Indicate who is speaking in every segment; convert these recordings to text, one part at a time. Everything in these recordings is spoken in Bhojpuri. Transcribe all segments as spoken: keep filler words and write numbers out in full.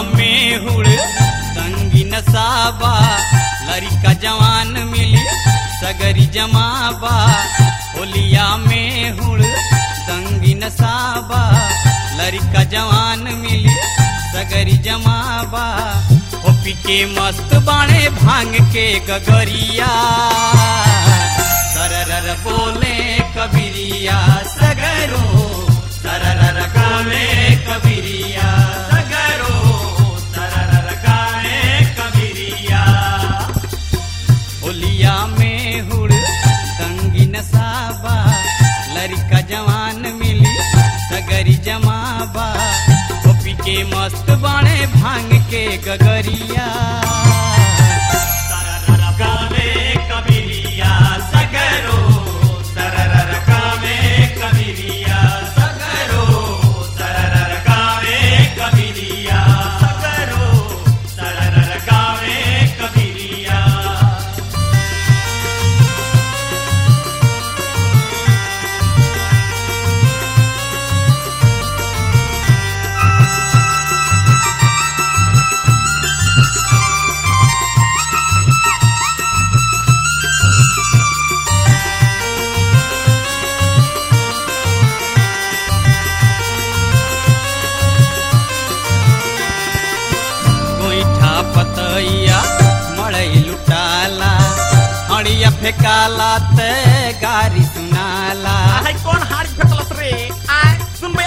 Speaker 1: में हुड़ तंगी नसाबा लड़का जवान मिली सगरी जमाबा होलिया में हुड़ तंगी नसाबा लड़का जवान मिली सगरी जमाबा होपी के मस्त बाणे भांग के गगरिया सरर बोले कबीरिया सगरो सरर गावे कबीरिया सगरो सरर गावे कबीरिया होलिया में हुड़ तंगी नसाबा लड़का जवान मिली सगरी जमाबा होपी के मस्त बाणे भांग के गगरिया सरर गावे कबीरिया सगरो सरर गावे कबीरिया सगरो सरर गावे कबीरिया सगरो सरर गावे कबीरिया पतैया मड़ई लुटाला हड़िया फेकाला ते गारी सुनाला
Speaker 2: हाय कौन हारी फेकलस रे आय सुनबे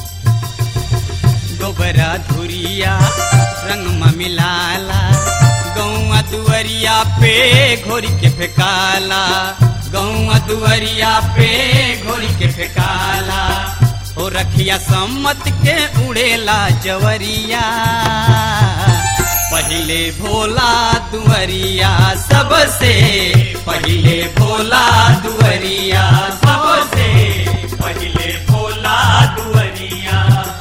Speaker 1: गोबरा धुरिया रंग में मिलाला गौआ दुअरिया पे घोरी के फेकाला गौआ दुअरिया पे घोरी के फेकाला ओ रखिया सम्मत के उड़ेला जवरिया पहिले भोला दुअरिया सबसे पहिले भोला दुअरिया सबसे पहिले भोला दुअरिया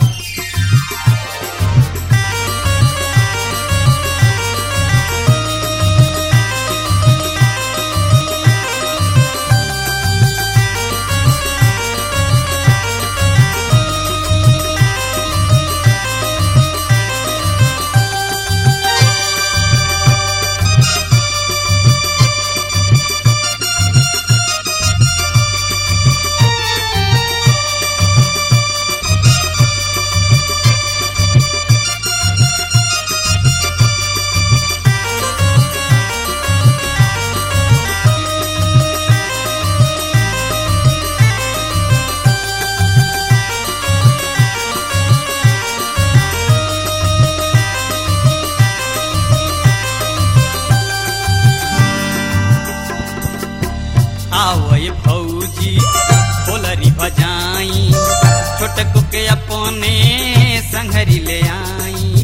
Speaker 1: आवय भौजी होलरी बजाई छोटक के अपने संघरी ले आई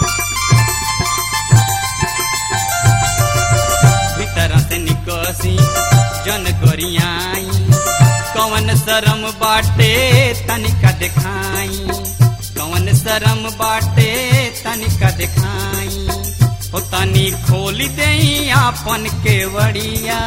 Speaker 1: भीतर से निकसी जन गरियाई कवन शरम बाटे तनिका दिखाई कवन शरम बाटे तनिका दिखाई हो तनी खोली देई आपन केवड़िया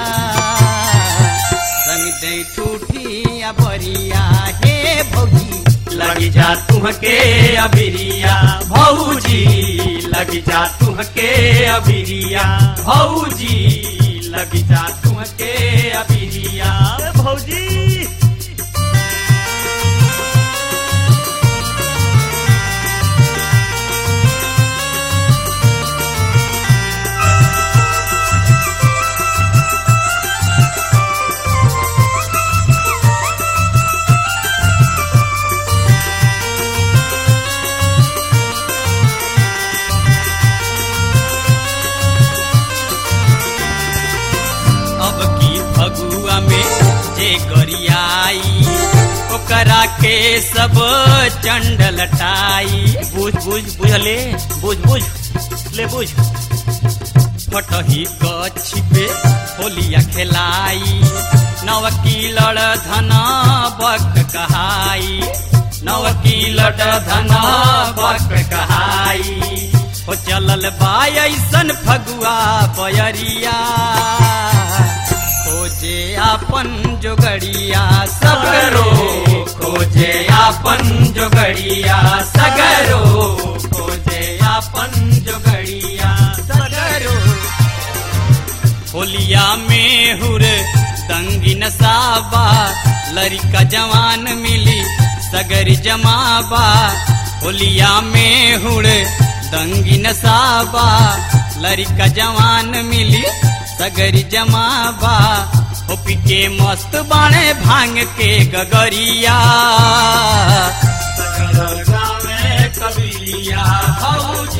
Speaker 1: संग दे ठूठी अबरिया हे भौजी लगी जा तुहके अबिरिया भौजी लगी जा तुहके अबिरिया भौजी लगी जा तुहके अबिरिया
Speaker 2: भौजी
Speaker 1: फगुआ में जे गरियाई ओकरा के सब चंड लटाई
Speaker 2: बुझ बुझ बुझले बुझ बुझ ले बुझ
Speaker 1: फटही गछि पे होलिया खेलाई नवकी लड़ धन बक कहाई नवकी लड़ धन बक कहाई हो चलल बाय ऐसन फगुआ बयरिया खोजे आपन जोगड़िया सगरो खोजे आपन जोगड़िया सगरो खोजे आपन होलिया में हुर दंगी नसाबा लड़का जवान मिली सगरी जमाबा होलिया में हुर दंगी नसाबा लड़का जवान मिली सगरी जमाबा होपी के मस्त बाणे भांग के गगरिया कबीलिया